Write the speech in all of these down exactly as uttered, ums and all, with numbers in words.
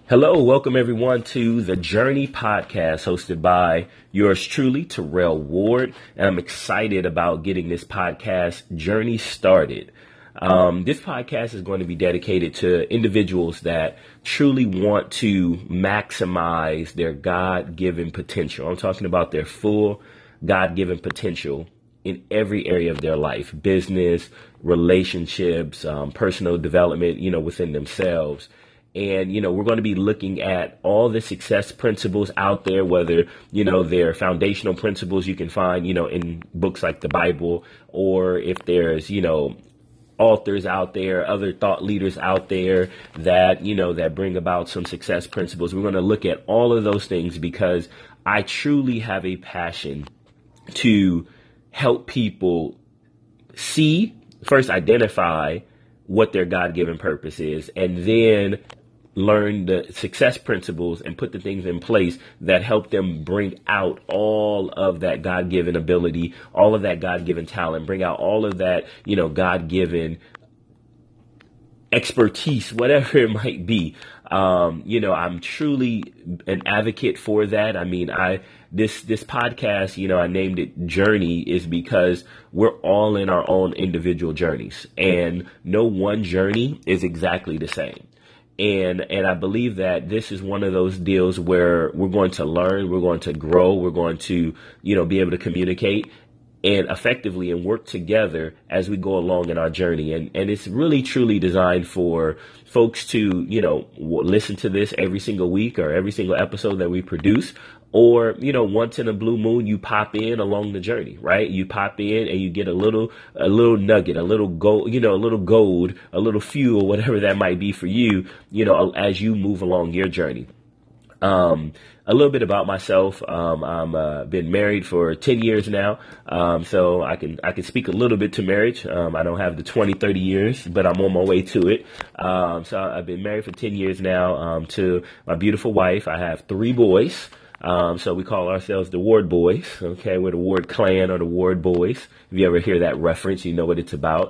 Hello, welcome everyone to the Journey podcast hosted by yours truly, Terrell Ward. And I'm excited about getting this podcast journey started. Um, this podcast is going to be dedicated to individuals that truly want to maximize their God-given potential. I'm talking about their full God-given potential in every area of their life, business, relationships, um, personal development, you know, within themselves. And, you know, we're going to be looking at all the success principles out there, whether, you know, they're foundational principles you can find, you know, in books like the Bible, or if there's, you know, authors out there, other thought leaders out there that, you know, that bring about some success principles. We're going to look at all of those things because I truly have a passion to help people see, first identify what their God-given purpose is, and then learn the success principles and put the things in place that help them bring out all of that God-given ability, all of that God-given talent, bring out all of that, you know, God-given expertise, whatever it might be. Um, you know, I'm truly an advocate for that. I mean, I, this, this podcast, you know, I named it Journey is because we're all in our own individual journeys, and no one journey is exactly the same. And, and I believe that this is one of those deals where we're going to learn, we're going to grow, we're going to, you know, be able to communicate and effectively and work together as we go along in our journey. And, and it's really truly designed for folks to, you know, w- listen to this every single week or every single episode that we produce. Or, you know, once in a blue moon, you pop in along the journey, right? You pop in and you get a little, a little nugget, a little gold, you know, a little gold, a little fuel, whatever that might be for you, you know, as you move along your journey. Um, a little bit about myself. Um, I'm, uh, been married for ten years now. Um, so I can, I can speak a little bit to marriage. Um, I don't have the twenty, thirty years, but I'm on my way to it. Um, so I've been married for ten years now, um, to my beautiful wife. I have three boys. Um, so we call ourselves the Ward Boys. Okay. We're the Ward Clan or the Ward Boys. If you ever hear that reference, you know what it's about.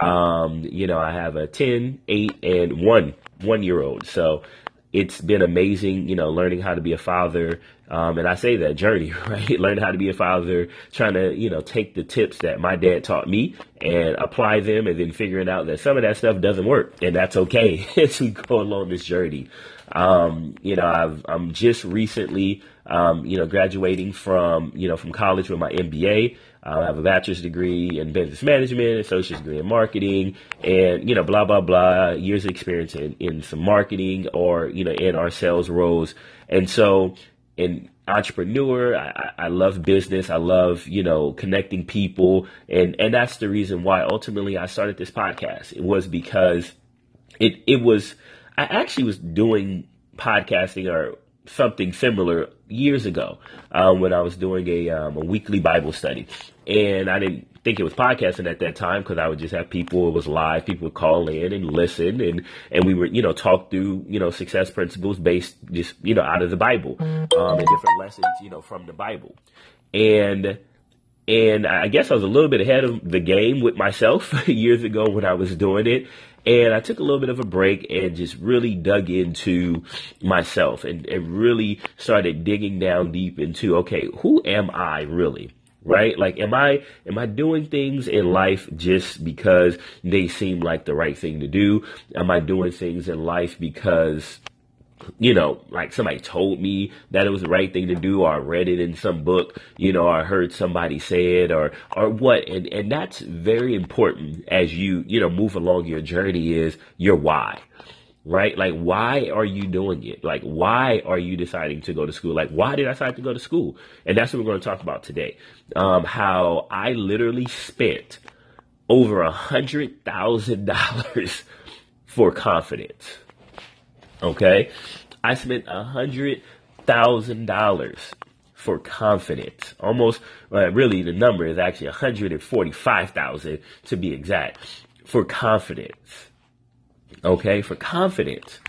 Um, you know, I have a ten, eight, and one, one year old. So it's been amazing, you know, learning how to be a father. Um, and I say that journey, right? Learning how to be a father, trying to, you know, take the tips that my dad taught me and apply them, and then figuring out that some of that stuff doesn't work, and that's okay as we go along this journey. Um, you know, I've, I'm just recently, um, you know, graduating from, you know, from college with my M B A. Uh, I have a bachelor's degree in business management, associate's degree in marketing, and, you know, blah, blah, blah, years of experience in, in some marketing or, you know, in our sales roles. And so, an entrepreneur, I, I love business. I love, you know, connecting people. And, and that's the reason why ultimately I started this podcast. It was because it, it was, I actually was doing podcasting or something similar years ago, um, when I was doing a, um, a weekly Bible study. And I didn't think it was podcasting at that time because I would just have people, it was live, people would call in and listen, and, and we would, you know, talk through, you know, success principles based just, you know, out of the Bible, um, and different lessons, you know, from the Bible. And, and I guess I was a little bit ahead of the game with myself years ago when I was doing it. And I took a little bit of a break and just really dug into myself and, and really started digging down deep into, okay, who am I really? Right? Like, am I, am I doing things in life just because they seem like the right thing to do? Am I doing things in life because, you know, like somebody told me that it was the right thing to do, or I read it in some book, you know, or I heard somebody say it, or, or what? And, and that's very important as you, you know, move along your journey, is your why, right? Like, why are you doing it? Like, why are you deciding to go to school? Like, why did I decide to go to school? And that's what we're going to talk about today. Um, how I literally spent over a hundred thousand dollars for confidence. Okay, I spent a hundred thousand dollars for confidence. Almost, well, really, the number is actually one hundred and forty-five thousand to be exact, for confidence. Okay, for confidence.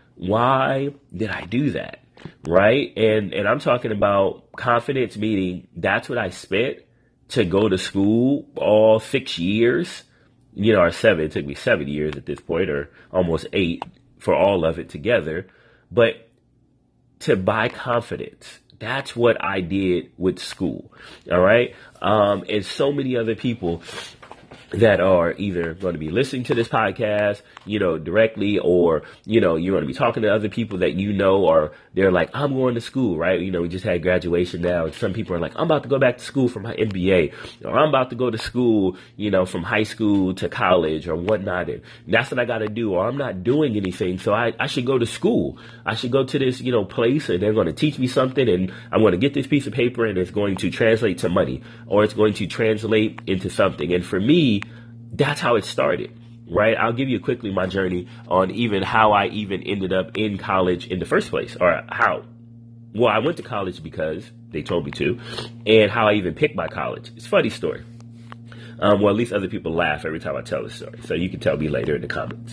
Why did I do that? Right, and and I'm talking about confidence, meaning that's what I spent to go to school all six years. You know, or seven. It took me seven years at this point, or almost eight, for all of it together. But to buy confidence, that's what I did with school. All right. Um, and so many other people that are either going to be listening to this podcast, you know, directly, or, you know, you're going to be talking to other people that you know, or they're like, I'm going to school, right? You know, we just had graduation now, and some people are like, I'm about to go back to school for my M B A, or I'm about to go to school, you know, from high school to college or whatnot. And that's what I got to do, or I'm not doing anything, so I, I should go to school. I should go to this, you know, place, and they're going to teach me something, and I'm going to get this piece of paper, and it's going to translate to money, or it's going to translate into something. And for me, that's how it started, right? I'll give you quickly my journey on even how I even ended up in college in the first place, or how. Well, I went to college because they told me to, and how I even picked my college. It's a funny story. Um, well, at least other people laugh every time I tell the story, so you can tell me later in the comments.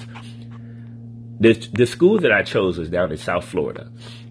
The, the school that I chose was down in South Florida,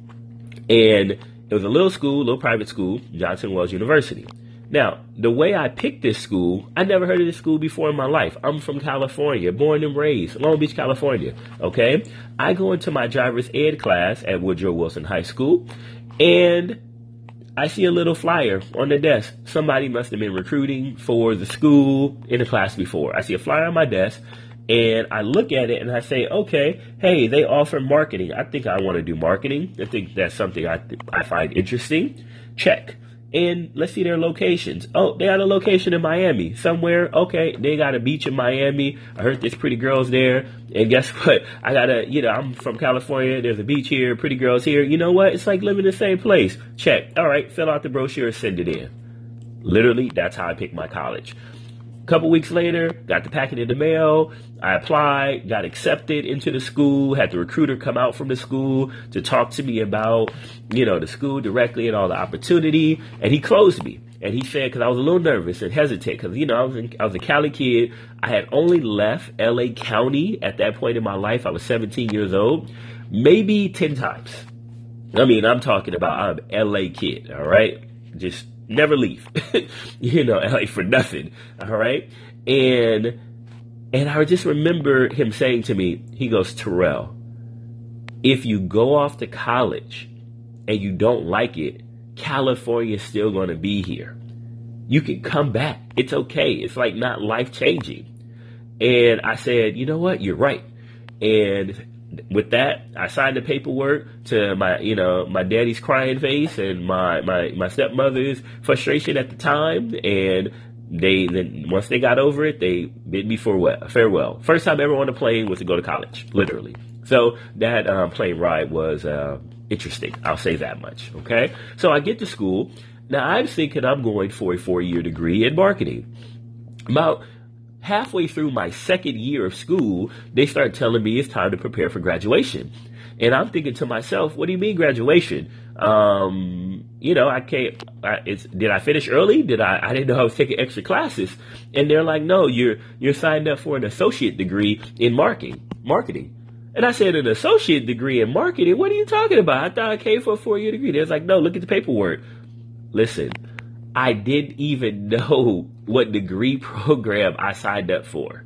and it was a little school, little private school, Johnson Wales University. Now, the way I picked this school, I never heard of this school before in my life. I'm from California, born and raised, Long Beach, California, okay? I go into my driver's ed class at Woodrow Wilson High School, and I see a little flyer on the desk. Somebody must have been recruiting for the school in the class before. I see a flyer on my desk, and I look at it, and I say, okay, hey, they offer marketing. I think I want to do marketing. I think that's something I, th- I find interesting. Check. And let's see their locations. Oh, they got a location in Miami somewhere. Okay, they got a beach in Miami. I heard there's pretty girls there. And guess what? I got a, you know, I'm from California. There's a beach here, pretty girls here. You know what? It's like living in the same place. Check. All right, fill out the brochure, send it in. Literally, that's how I picked my college. A couple weeks later, got the packet in the mail. I applied, got accepted into the school, had the recruiter come out from the school to talk to me about, you know, the school directly and all the opportunity. And he closed me. And he said, because I was a little nervous and hesitant, because, you know, I was, in, I was a Cali kid. I had only left L A County at that point in my life. I was seventeen years old, maybe ten times. I mean, I'm talking about I'm an L A kid, all right? Just never leave, you know, L A for nothing. All right. And, and I just remember him saying to me, he goes, Terrell, if you go off to college and you don't like it, California is still going to be here. You can come back. It's okay. It's like not life changing. And I said, you know what? You're right. And with that, I signed the paperwork to my, you know, my daddy's crying face and my, my, my stepmother's frustration at the time. And they, then once they got over it, they bid me for farewell. First time ever on a plane was to go to college, literally. So that um, plane ride was uh, interesting. I'll say that much. Okay. So I get to school. Now I'm thinking I'm going for a four-year degree in marketing. About halfway through my second year of school, they start telling me it's time to prepare for graduation. And I'm thinking to myself, what do you mean graduation? Um, you know, I can't, I, it's, did I finish early? Did I, I didn't know I was taking extra classes. And they're like, no, you're, you're signed up for an associate degree in marketing, marketing. And I said, an associate degree in marketing? What are you talking about? I thought I came for a four-year degree. They was like, no, look at the paperwork. Listen, I didn't even know what degree program I signed up for.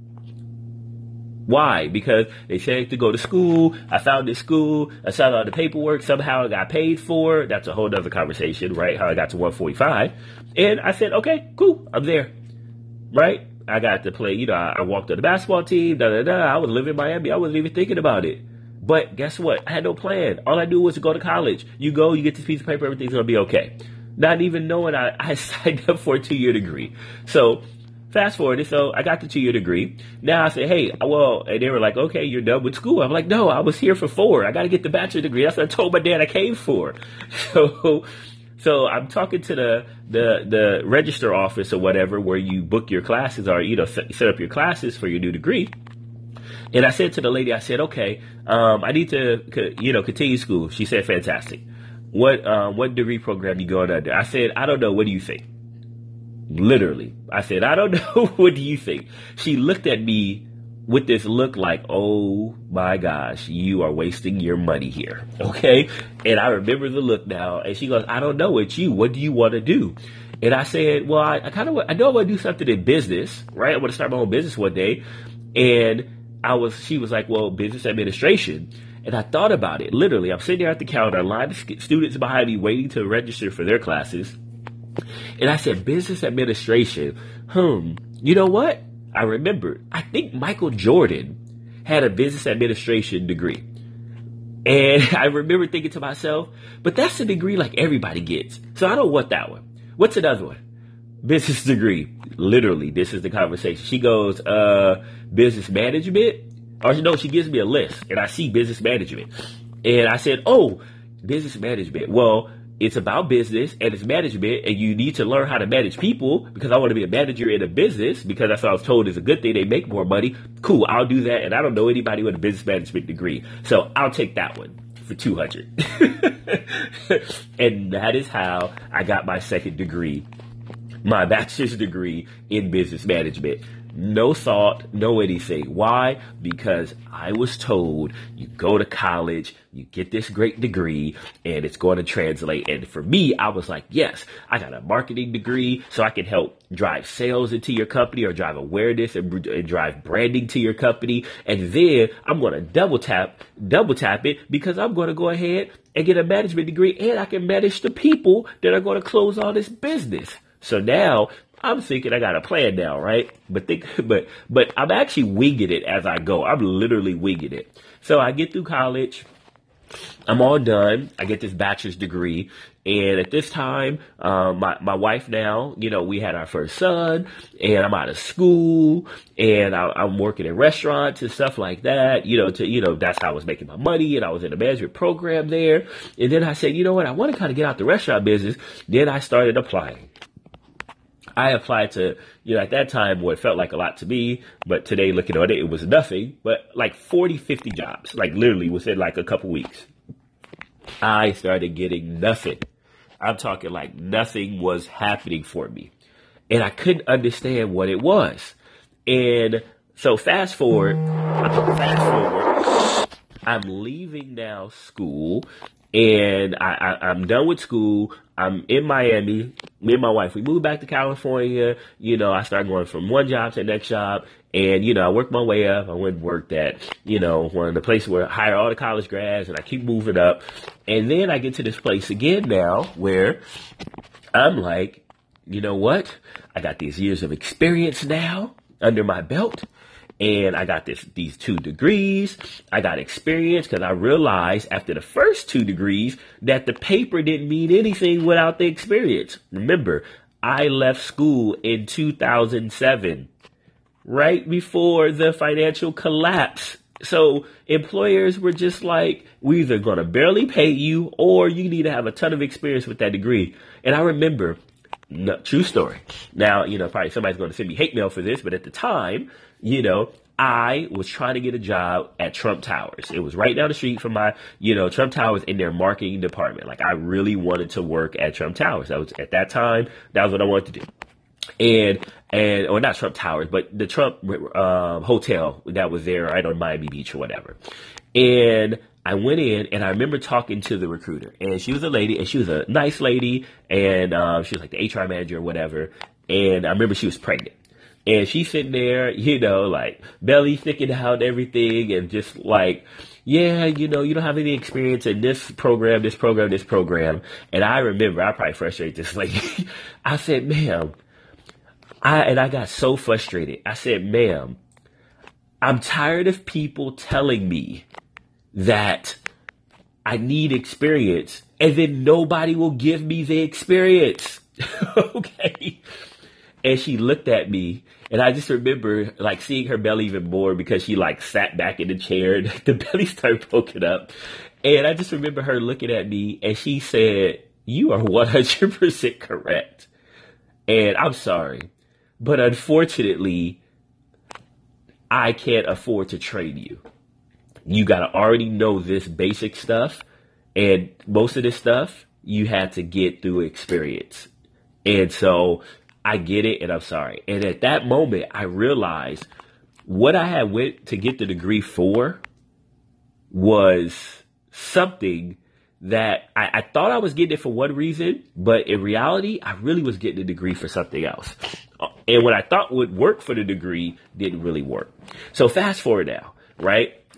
Why? Because they said to go to school. I found this school. I signed out the paperwork. Somehow I got paid for. That's a whole other conversation, right? How I got to one forty-five. And I said, okay, cool. I'm there. Right? I got to play, you know, I, I walked on the basketball team. Da, da, da. I was living in Miami. I wasn't even thinking about it. But guess what? I had no plan. All I knew was to go to college. You go, you get this piece of paper, everything's going to be okay. Not even knowing I, I signed up for a two-year degree. So fast forward, so I got the two-year degree. Now I say, hey, well, and they were like, okay, you're done with school. I'm like, no, I was here for four. I got to get the bachelor degree. That's what I told my dad I came for. So, so I'm talking to the, the, the register office or whatever, where you book your classes or, you know, set, set up your classes for your new degree. And I said to the lady, I said, okay, um, I need to, you know, continue school. She said, fantastic. What um, what degree program you going under? I said, I don't know. What do you think? Literally. I said, I don't know. What do you think? She looked at me with this look like, oh my gosh, you are wasting your money here. Okay. And I remember the look now. And she goes, I don't know. It's you. What do you want to do? And I said, well, I, I kind of, I know I want to do something in business, right? I want to start my own business one day. And I was, she was like, well, business administration. And I thought about it. Literally, I'm sitting there at the counter, a line of students behind me waiting to register for their classes. And I said, business administration. Hmm. You know what? I remembered. I think Michael Jordan had a business administration degree. And I remember thinking to myself, but that's a degree like everybody gets. So I don't want that one. What's another one? Business degree. Literally, this is the conversation. She goes, uh, business management. Or no, she gives me a list and I see business management. And I said, oh, business management. Well, it's about business and it's management, and you need to learn how to manage people because I want to be a manager in a business because that's what I was told is a good thing. They make more money. Cool, I'll do that. And I don't know anybody with a business management degree. So I'll take that one for two hundred. And that is how I got my second degree, my bachelor's degree in business management. No thought, no anything. Why? Because I was told you go to college, you get this great degree, and it's going to translate. And for me, I was like, yes, I got a marketing degree, so I can help drive sales into your company or drive awareness and, and drive branding to your company. And then I'm going to double tap, double tap it because I'm going to go ahead and get a management degree, and I can manage the people that are going to close all this business. So now I'm thinking I got a plan now, right? But think, but, but I'm actually winging it as I go. I'm literally winging it. So I get through college. I'm all done. I get this bachelor's degree. And at this time, um, my, my wife now, you know, we had our first son and I'm out of school and I, I'm working in restaurants and stuff like that, you know, to, you know, that's how I was making my money and I was in a management program there. And then I said, you know what? I want to kind of get out the restaurant business. Then I started applying. I applied to, you know, at that time, what felt like a lot to me, but today looking at it, it was nothing, but like forty, fifty jobs, like literally within like a couple weeks. I started getting nothing. I'm talking like nothing was happening for me. And I couldn't understand what it was. And so fast forward, fast forward, I'm leaving now school. And I, I, I'm done with school. I'm in Miami. Me and my wife, we moved back to California. You know, I started going from one job to the next job. And, you know, I worked my way up. I went and worked at, you know, one of the places where I hire all the college grads and I keep moving up. And then I get to this place again now where I'm like, you know what? I got these years of experience now under my belt. And I got this, these two degrees. I got experience because I realized after the first two degrees that the paper didn't mean anything without the experience. Remember, I left school in two thousand seven, right before the financial collapse. So employers were just like, we're either going to barely pay you or you need to have a ton of experience with that degree. And I remember, no, true story. Now, you know, probably somebody's going to send me hate mail for this, but at the time, you know, I was trying to get a job at Trump Towers. It was right down the street from my, you know, Trump Towers in their marketing department. Like I really wanted to work at Trump Towers. That was at that time, that was what I wanted to do. And, and, or not Trump Towers, but the Trump uh, hotel that was there right on Miami Beach or whatever. And I went in and I remember talking to the recruiter, and she was a lady, and she was a nice lady, and um, she was like the H R manager or whatever. And I remember she was pregnant. And she's sitting there, you know, like belly sticking out and everything, and just like, yeah, you know, you don't have any experience in this program, this program, this program. And I remember, I probably frustrated this lady. I said, ma'am, I, and I got so frustrated. I said, ma'am, I'm tired of people telling me that I need experience, and then nobody will give me the experience. Okay. And she looked at me, and I just remember like seeing her belly even more because she like sat back in the chair and the belly started poking up. And I just remember her looking at me, and she said, you are one hundred percent correct. And I'm sorry, but unfortunately, I can't afford to train you. You got to already know this basic stuff. And most of this stuff you had to get through experience. And so I get it, and I'm sorry. And at that moment, I realized what I had went to get the degree for was something that I, I thought I was getting it for one reason, but in reality, I really was getting a degree for something else. And what I thought would work for the degree didn't really work. So fast forward now, right?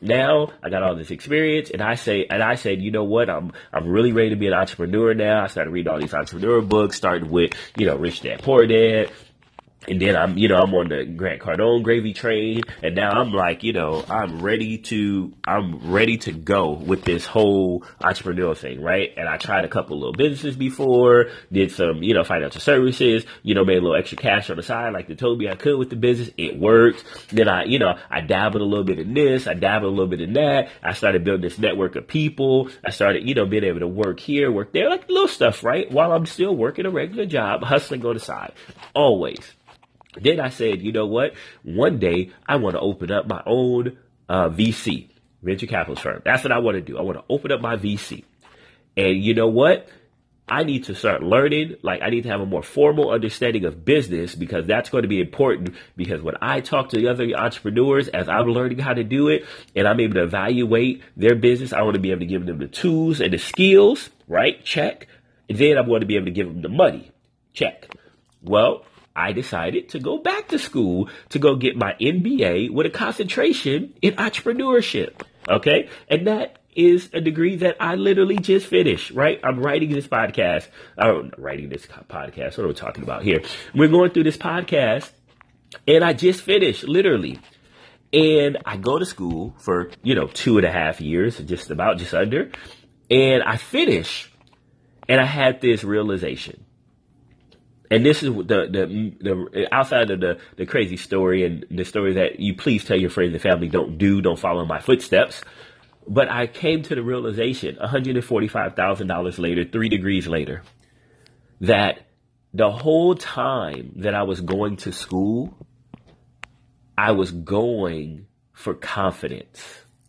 now I got all this experience, and I say, and I said, you know what? I'm, I'm really ready to be an entrepreneur now. I started reading all these entrepreneur books, starting with, you know, Rich Dad Poor Dad. And then I'm, you know, I'm on the Grant Cardone gravy train, and now I'm like, you know, I'm ready to, I'm ready to go with this whole entrepreneurial thing, right? And I tried a couple little businesses before, did some, you know, financial services, you know, made a little extra cash on the side, like they told me I could with the business. It worked. Then I, you know, I dabbled a little bit in this, I dabbled a little bit in that. I started building this network of people. I started, you know, being able to work here, work there, like little stuff, right? While I'm still working a regular job, hustling on the side, always. Then I said, you know what? One day I want to open up my own uh, V C, venture capitalist firm. That's what I want to do. I want to open up my V C. And you know what? I need to start learning. Like I need to have a more formal understanding of business, because that's going to be important. Because when I talk to the other entrepreneurs, as I'm learning how to do it and I'm able to evaluate their business, I want to be able to give them the tools and the skills, right? Check. And then I'm going to be able to give them the money. Check. Well, I decided to go back to school to go get my M B A with a concentration in entrepreneurship. Okay. And that is a degree that I literally just finished, right? I'm writing this podcast. I'm writing this podcast. What are we talking about here? We're going through this podcast and I just finished literally. And I go to school for, you know, two and a half years, just about, just under. And I finish and I had this realization. And this is the, the, the, outside of the, the crazy story and the story that you please tell your friends and family don't do, don't follow my footsteps. But I came to the realization one hundred forty-five thousand dollars later, three degrees later, that the whole time that I was going to school, I was going for confidence.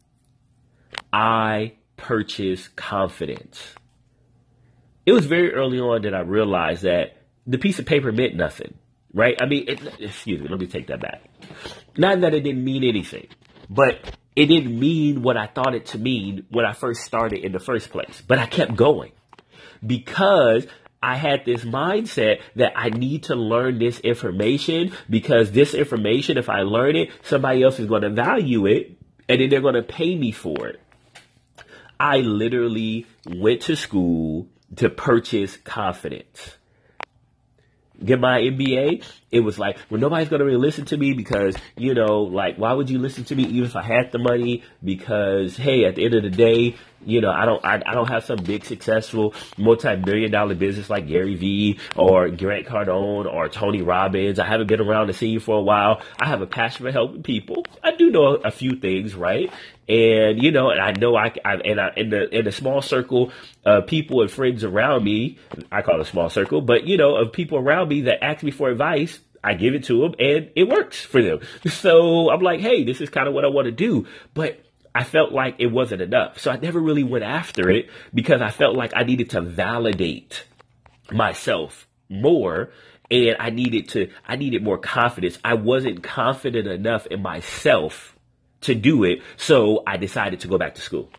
I purchased confidence. It was very early on that I realized that the piece of paper meant nothing, right? I mean, it, excuse me, let me take that back. Not that it didn't mean anything, but it didn't mean what I thought it to mean when I first started in the first place. But I kept going because I had this mindset that I need to learn this information, because this information, if I learn it, somebody else is going to value it and then they're going to pay me for it. I literally went to school to purchase confidence. Get my M B A, it was like, well, nobody's going to really listen to me because, you know, like, why would you listen to me even if I had the money? Because, hey, at the end of the day, you know, I don't, I, I don't have some big successful multi-million dollar business like Gary Vee or Grant Cardone or Tony Robbins. I haven't been around the scene for a while. I have a passion for helping people. I do know a few things, right? And, you know, and I know I, I and I, in the, in the small circle of people and friends around me, I call it a small circle, but, you know, of people around me that ask me for advice, I give it to them and it works for them. So I'm like, hey, this is kind of what I want to do. But I felt like it wasn't enough. So I never really went after it because I felt like I needed to validate myself more. And I needed to, I needed more confidence. I wasn't confident enough in myself to do it. So I decided to go back to school.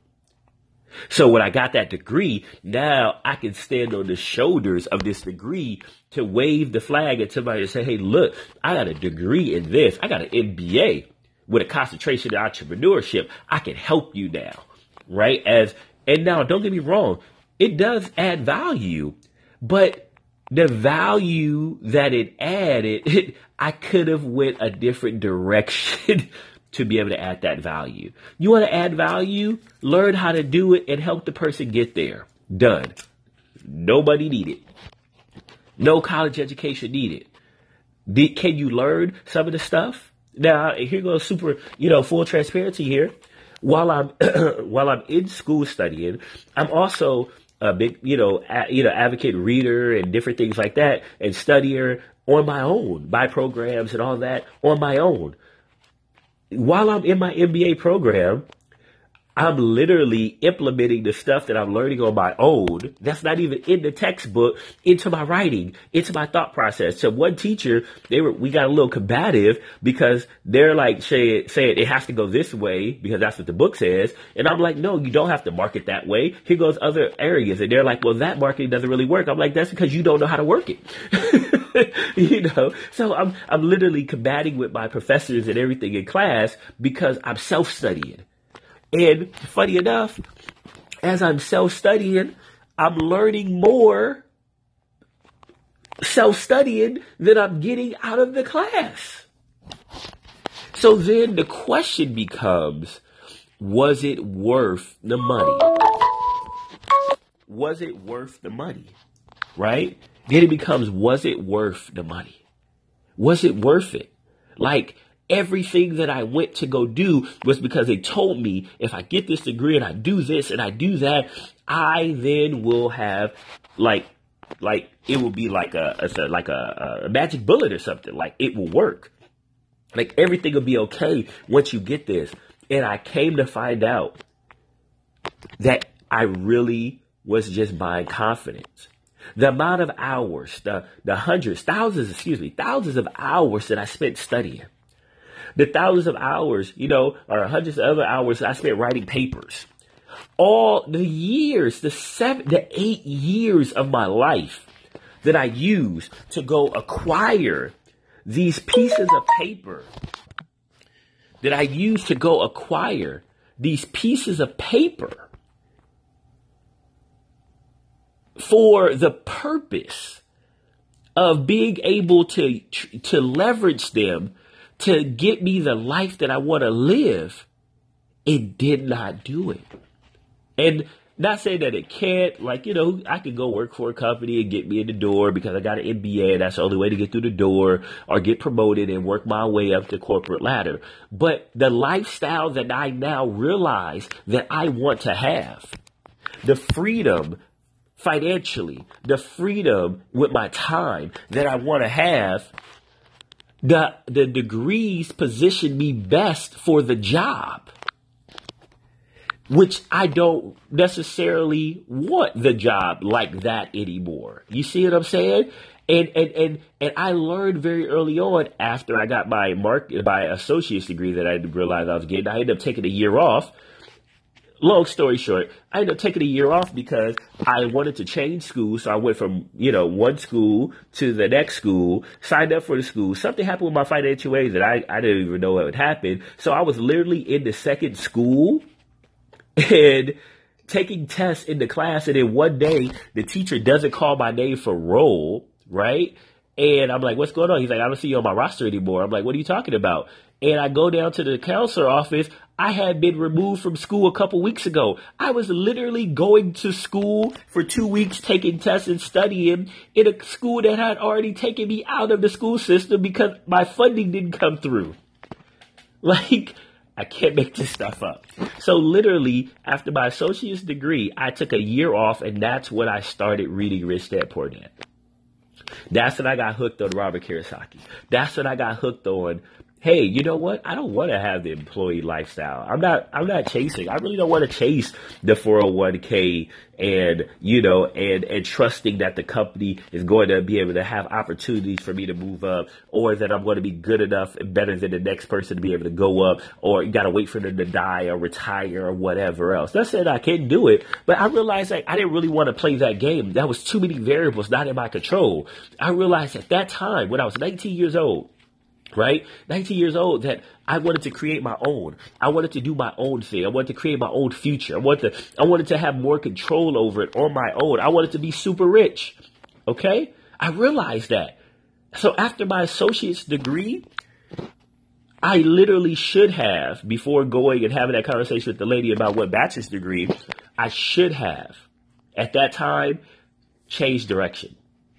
So when I got that degree, now I can stand on the shoulders of this degree to wave the flag at somebody and say, hey, look, I got a degree in this. I got an M B A with a concentration in entrepreneurship. I can help you now, right? As and now, don't get me wrong, it does add value, but the value that it added, it, I could have went a different direction to be able to add that value. You want to add value? Learn how to do it and help the person get there. Done. Nobody needed. No college education needed. Did, can you learn some of the stuff? Now, here goes super, you know, full transparency here. While I'm, while I'm in school studying, I'm also a big, you know, a, you know, advocate reader and different things like that, and studier on my own, buy programs and all that on my own. While I'm in my M B A program, I'm literally implementing the stuff that I'm learning on my own. That's not even in the textbook, into my writing, into my thought process. So one teacher, they were, we got a little combative because they're like saying, saying it has to go this way because that's what the book says. And I'm like, no, you don't have to market that way. Here goes other areas. And they're like, well, that marketing doesn't really work. I'm like, that's because you don't know how to work it. You know, so I'm, I'm literally combating with my professors and everything in class because I'm self-studying. And funny enough, as I'm self-studying, I'm learning more self-studying than I'm getting out of the class. So then the question becomes, was it worth the money? Was it worth the money? Right? Then it becomes, was it worth the money? Was it worth it? Like, everything that I went to go do was because they told me if I get this degree and I do this and I do that, I then will have like, like it will be like a, a like a, a magic bullet or something. Like it will work. Like everything will be okay once you get this. And I came to find out that I really was just buying confidence. The amount of hours, the, the hundreds, thousands, excuse me, thousands of hours that I spent studying. The thousands of hours, you know, or hundreds of other hours I spent writing papers. All the years, the seven, the eight years of my life that I used to go acquire these pieces of paper, that I used to go acquire these pieces of paper for the purpose of being able to, to leverage them to get me the life that I want to live, it did not do it. And not saying that it can't, like, you know, I could go work for a company and get me in the door because I got an M B A and that's the only way to get through the door, or get promoted and work my way up the corporate ladder. But the lifestyle that I now realize that I want to have, the freedom financially, the freedom with my time that I want to have, the the degrees position me best for the job, which I don't necessarily want the job like that anymore. You see what I'm saying? And and and and I learned very early on, after I got my mark my associate's degree, that I didn't realize I was getting. I ended up taking a year off. Long story short, I ended up taking a year off because I wanted to change schools. So I went from, you know, one school to the next school, signed up for the school. Something happened with my financial aid that I, I didn't even know what would happen. So I was literally in the second school and taking tests in the class. And then one day the teacher doesn't call my name for roll, right? And I'm like, what's going on? He's like, I don't see you on my roster anymore. I'm like, what are you talking about? And I go down to the counselor office. I had been removed from school a couple weeks ago. I was literally going to school for two weeks, taking tests and studying in a school that had already taken me out of the school system because my funding didn't come through. Like, I can't make this stuff up. So literally, after my associate's degree, I took a year off, and that's when I started reading Rich Dad Poor Dad. That's when I got hooked on Robert Kiyosaki. That's when I got hooked on, hey, you know what? I don't want to have the employee lifestyle. I'm not, I'm not chasing. I really don't want to chase the four oh one k and, you know, and, and trusting that the company is going to be able to have opportunities for me to move up, or that I'm going to be good enough and better than the next person to be able to go up, or you got to wait for them to die or retire or whatever else. Not saying I can't do it, but I realized like I didn't really want to play that game. That was too many variables not in my control. I realized at that time, when I was nineteen years old, right? nineteen years old, that I wanted to create my own. I wanted to do my own thing. I wanted to create my own future. I wanted to, I wanted to have more control over it on my own. I wanted to be super rich. Okay? I realized that. So after my associate's degree, I literally should have, before going and having that conversation with the lady about what bachelor's degree, I should have, at that time, changed direction.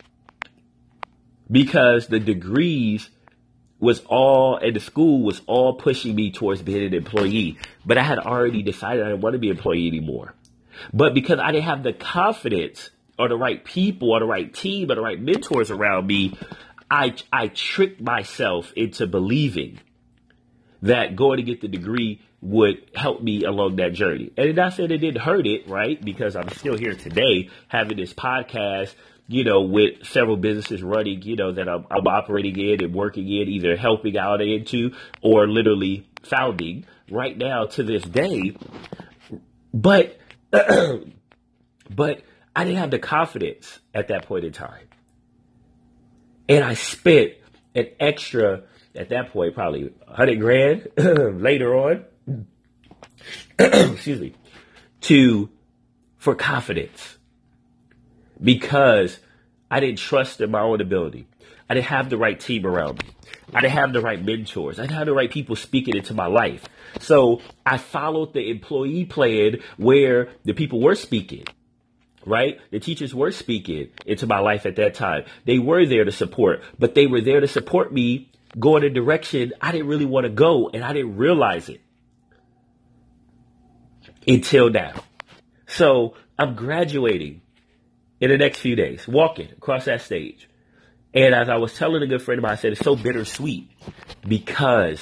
Because the degrees was all, and the school was all pushing me towards being an employee. But I had already decided I didn't want to be an employee anymore. But because I didn't have the confidence or the right people or the right team or the right mentors around me, I, I tricked myself into believing that going to get the degree would help me along that journey. And not saying it didn't hurt it, right? Because I'm still here today having this podcast, you know, with several businesses running, you know, that I'm, I'm operating in and working in, either helping out into or literally founding right now to this day. But, but I didn't have the confidence at that point in time. And I spent an extra, at that point, probably a hundred grand later on, excuse me, to, for confidence, because I didn't trust in my own ability. I didn't have the right team around me. I didn't have the right mentors. I didn't have the right people speaking into my life. So I followed the employee plan where the people were speaking, right? The teachers were speaking into my life at that time. They were there to support, but they were there to support me go in a direction I didn't really want to go, and I didn't realize it until now. So I'm graduating in the next few days, walking across that stage. And as I was telling a good friend of mine, I said, it's so bittersweet because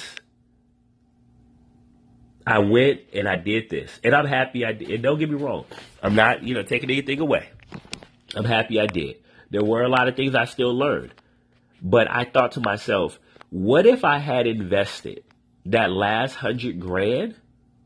I went and I did this. And I'm happy I did. And don't get me wrong, I'm not, you know, taking anything away. I'm happy I did. There were a lot of things I still learned. But I thought to myself, what if I had invested that last hundred grand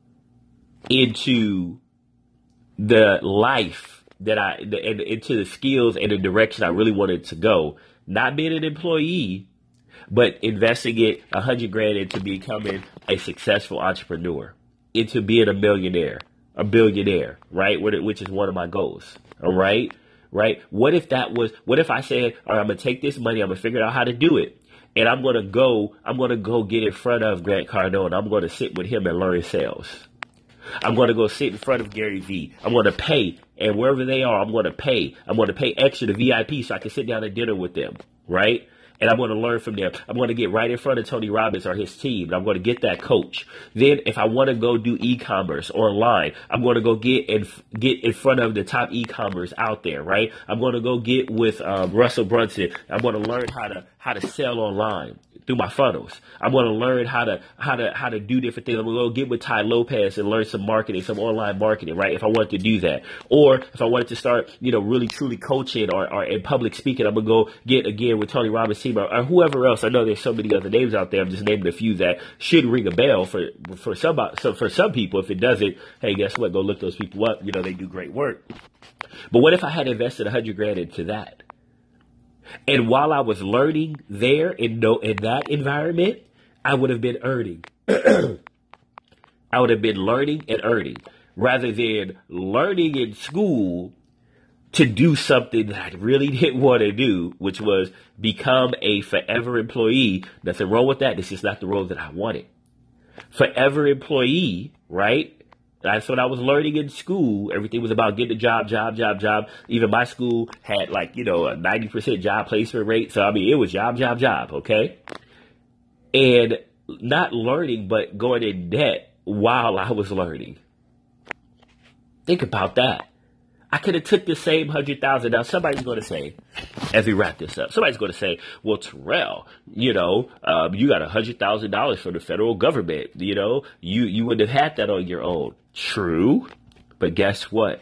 into the life that I, the, and into the skills and the direction I really wanted to go? Not being an employee, but investing it a hundred grand into becoming a successful entrepreneur, into being a millionaire, a billionaire, right? Which is one of my goals. All right. Right. What if that was, what if I said, all right, I'm going to take this money, I'm going to figure out how to do it. And I'm going to go, I'm going to go get in front of Grant Cardone. I'm going to sit with him and learn sales. I'm going to go sit in front of Gary Vee. I'm going to pay, and wherever they are, I'm going to pay. I'm going to pay extra to V I P so I can sit down at dinner with them, right? And I'm going to learn from them. I'm going to get right in front of Tony Robbins or his team. And I'm going to get that coach. Then if I want to go do e-commerce online, I'm going to go get in, get in front of the top e-commerce out there, right? I'm going to go get with um, Russell Brunson. I'm going to learn how to how to sell online through my funnels. I'm going to learn how to how to how to do different things. I'm going to go get with Ty Lopez and learn some marketing, some online marketing, right? If I wanted to do that, or if I wanted to start, you know, really truly coaching or, or in public speaking, I'm going to go get again with Tony Robbins team or, or whoever else. I know there's so many other names out there. I'm just naming a few that should ring a bell for for some so for some people. If it doesn't, hey, guess what? Go look those people up. You know, they do great work. But what if I had invested a hundred grand into that? And while I was learning there in, no, in that environment, I would have been earning. I would have been learning and earning rather than learning in school to do something that I really didn't want to do, which was become a forever employee. Nothing wrong with that. This is not the role that I wanted. Forever employee, right? That's what I was learning in school. Everything was about getting a job, job, job, job. Even my school had like, you know, a ninety percent job placement rate. So, I mean, it was job, job, job. Okay. And not learning, but going in debt while I was learning. Think about that. I could have took the same hundred thousand. Now somebody's going to say, as we wrap this up, somebody's going to say, well, Terrell, you know, um, you got a hundred thousand dollars from the federal government. You know, you, you wouldn't have had that on your own. True. But guess what?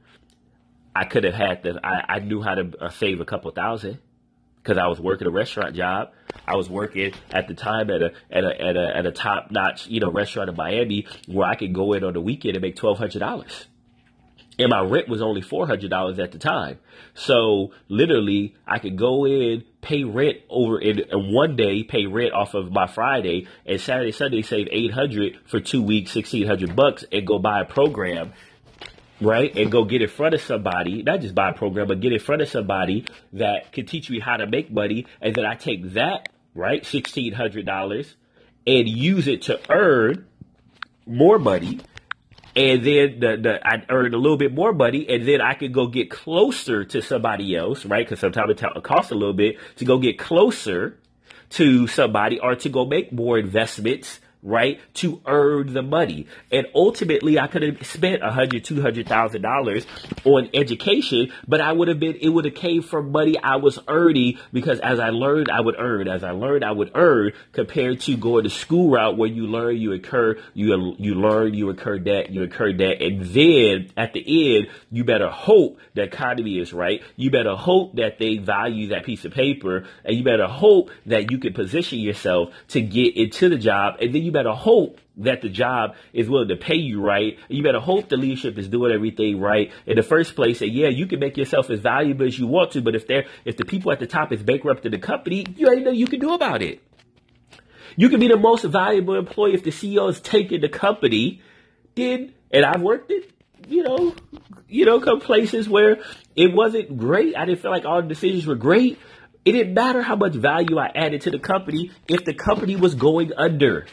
I could have had that. I, I knew how to uh, save a couple thousand because I was working a restaurant job. I was working at the time at a, at a, at a, at a top notch, you know, restaurant in Miami where I could go in on the weekend and make twelve hundred dollars. And my rent was only four hundred dollars at the time. So literally I could go in, pay rent over in, in one day, pay rent off of my Friday, and Saturday, Sunday save eight hundred for two weeks, sixteen hundred bucks, and go buy a program, right? And go get in front of somebody, not just buy a program, but get in front of somebody that can teach me how to make money. And then I take that, right, sixteen hundred dollars and use it to earn more money. And then the, the, I earned a little bit more money, and then I could go get closer to somebody else, right? Because sometimes it costs a little bit to go get closer to somebody or to go make more investments, right, to earn the money. And ultimately, I could have spent a hundred, two hundred thousand dollars on education, but I would have been, it would have came from money I was earning because as I learned, I would earn. As I learned, I would earn compared to going the school route where you learn, you incur, you you learn, you incur debt, you incur debt, and then at the end, you better hope the economy is right. You better hope that they value that piece of paper, and you better hope that you can position yourself to get into the job, and then you You better hope that the job is willing to pay you right. You better hope the leadership is doing everything right in the first place. And yeah, you can make yourself as valuable as you want to, but if they're if the people at the top is bankrupting the company, you ain't nothing you can do about it. You can be the most valuable employee if the C E O is taking the company did, and I've worked it, you know, you know, come places where it wasn't great. I didn't feel like all the decisions were great. It didn't matter how much value I added to the company if the company was going under.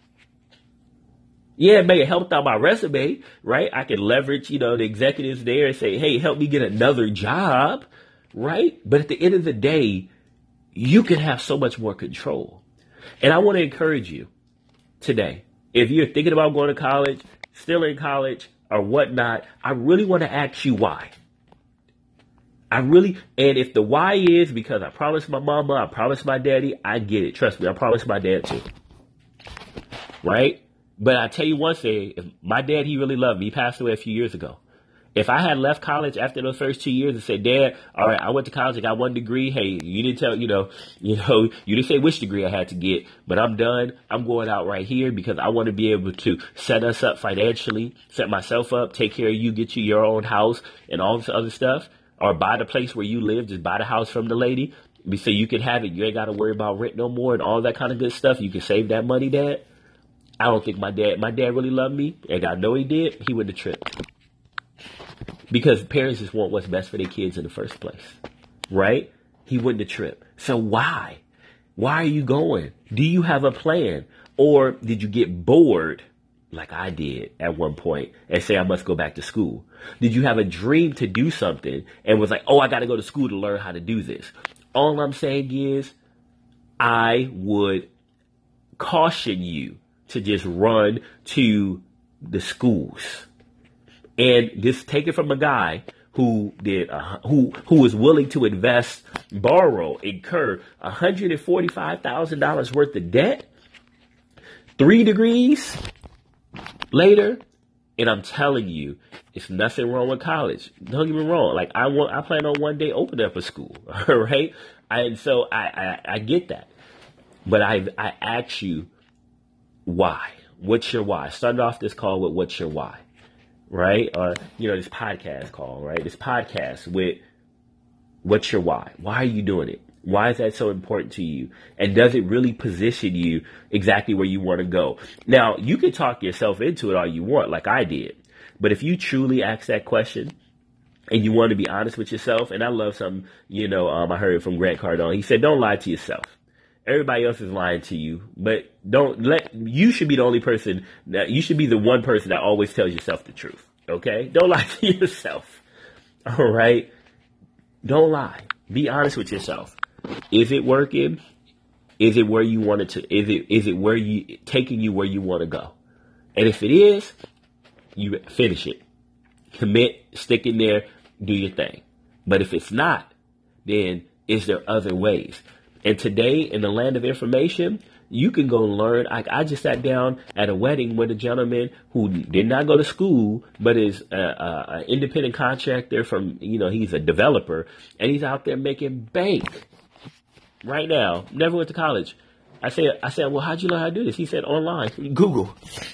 Yeah, it may have helped out my resume, right? I could leverage, you know, the executives there and say, hey, help me get another job, right? But at the end of the day, you can have so much more control. And I want to encourage you today, if you're thinking about going to college, still in college or whatnot, I really want to ask you why. I really, and if the why is because I promised my mama, I promised my daddy, I get it. Trust me, I promised my dad too. Right? But I tell you one thing, if my dad, he really loved me. He passed away a few years ago. If I had left college after those first two years and said, Dad, all right, I went to college, I got one degree. Hey, you didn't tell, you know, you know, you didn't say which degree I had to get, but I'm done. I'm going out right here because I want to be able to set us up financially, set myself up, take care of you, get you your own house and all this other stuff, or buy the place where you live, just buy the house from the lady so you can have it. You ain't got to worry about rent no more and all that kind of good stuff. You can save that money, Dad. I don't think my dad, my dad really loved me, and I know he did. He wouldn't have tripped. Because parents just want what's best for their kids in the first place, right? He wouldn't have tripped. So why? Why are you going? Do you have a plan? Or did you get bored like I did at one point and say, I must go back to school? Did you have a dream to do something and was like, oh, I got to go to school to learn how to do this? All I'm saying is I would caution you to just run to the schools and just take it from a guy who did, uh, who who was willing to invest, borrow, incur one hundred forty-five thousand dollars worth of debt, three degrees later, and I'm telling you, it's nothing wrong with college. Don't get me wrong. Like I want, I plan on one day opening up a school, all right? And so I, I, I get that, but I I ask you, why? What's your why? Started off this call with what's your why, right? Or, you know, this podcast call, right? This podcast with what's your why? Why are you doing it? Why is that so important to you? And does it really position you exactly where you want to go? Now, you can talk yourself into it all you want, like I did. But if you truly ask that question and you want to be honest with yourself, and I love something, you know, um, I heard it from Grant Cardone. He said, don't lie to yourself. Everybody else is lying to you, but don't let, you should be the only person that, you should be the one person that always tells yourself the truth. Okay? Don't lie to yourself. All right? Don't lie. Be honest with yourself. Is it working? Is it where you want it to, is it, is it where you, taking you where you want to go? And if it is, you finish it. Commit, stick in there, do your thing. But if it's not, then is there other ways? And today, in the land of information, you can go learn. I, I just sat down at a wedding with a gentleman who did not go to school, but is an independent contractor from, you know, he's a developer, and he's out there making bank right now. Never went to college. I said, I said, well, how'd you learn how to do this? He said, online, Google.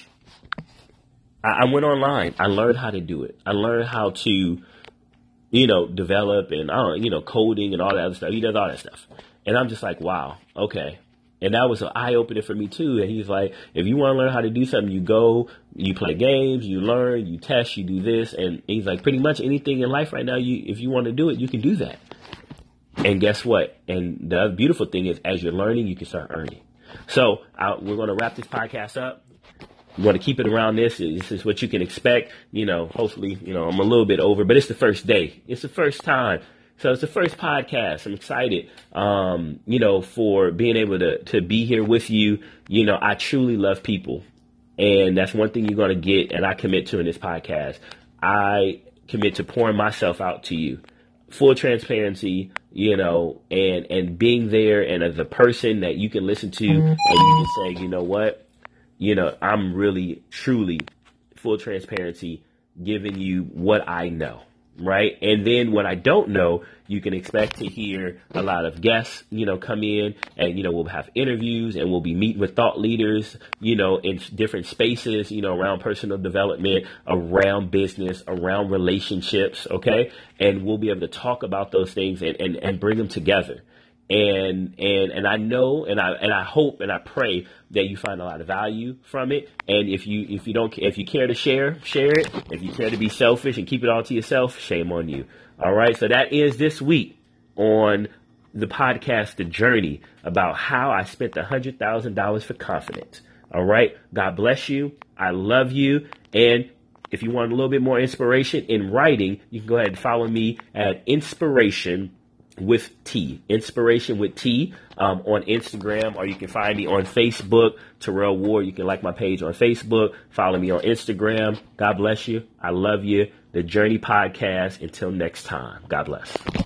I, I went online. I learned how to do it. I learned how to, you know, develop and, uh, you know, coding and all that other stuff. He does all that stuff. And I'm just like, wow, okay. And that was an eye-opener for me, too. And he's like, if you want to learn how to do something, you go, you play games, you learn, you test, you do this. And he's like, pretty much anything in life right now, you if you want to do it, you can do that. And guess what? And the beautiful thing is, as you're learning, you can start earning. So uh, we're going to wrap this podcast up. We want to keep it around this. This is what you can expect. You know, hopefully, you know, I'm a little bit over, but it's the first day. It's the first time. So it's the first podcast. I'm excited, um, you know, for being able to, to be here with you. You know, I truly love people. And that's one thing you're going to get. And I commit to in this podcast. I commit to pouring myself out to you. Full transparency, you know, and, and being there and as a person that you can listen to and you can say, you know what, you know, I'm really, truly full transparency giving you what I know. Right. And then what I don't know, you can expect to hear a lot of guests, you know, come in and, you know, we'll have interviews and we'll be meeting with thought leaders, you know, in different spaces, you know, around personal development, around business, around relationships. OK. And we'll be able to talk about those things and, and, and bring them together. And and and I know and I and I hope and I pray that you find a lot of value from it. And if you if you don't if you care to share, share it. If you care to be selfish and keep it all to yourself, shame on you. All right. So that is this week on the podcast, The Journey, about how I spent one hundred thousand dollars for confidence. All right. God bless you. I love you. And if you want a little bit more inspiration in writing, you can go ahead and follow me at Inspiration with T, Inspiration with T, um, on Instagram, or you can find me on Facebook, Terrell Ward. You can like my page on Facebook, follow me on Instagram. God bless you. I love you. The Journey Podcast. Until next time, God bless.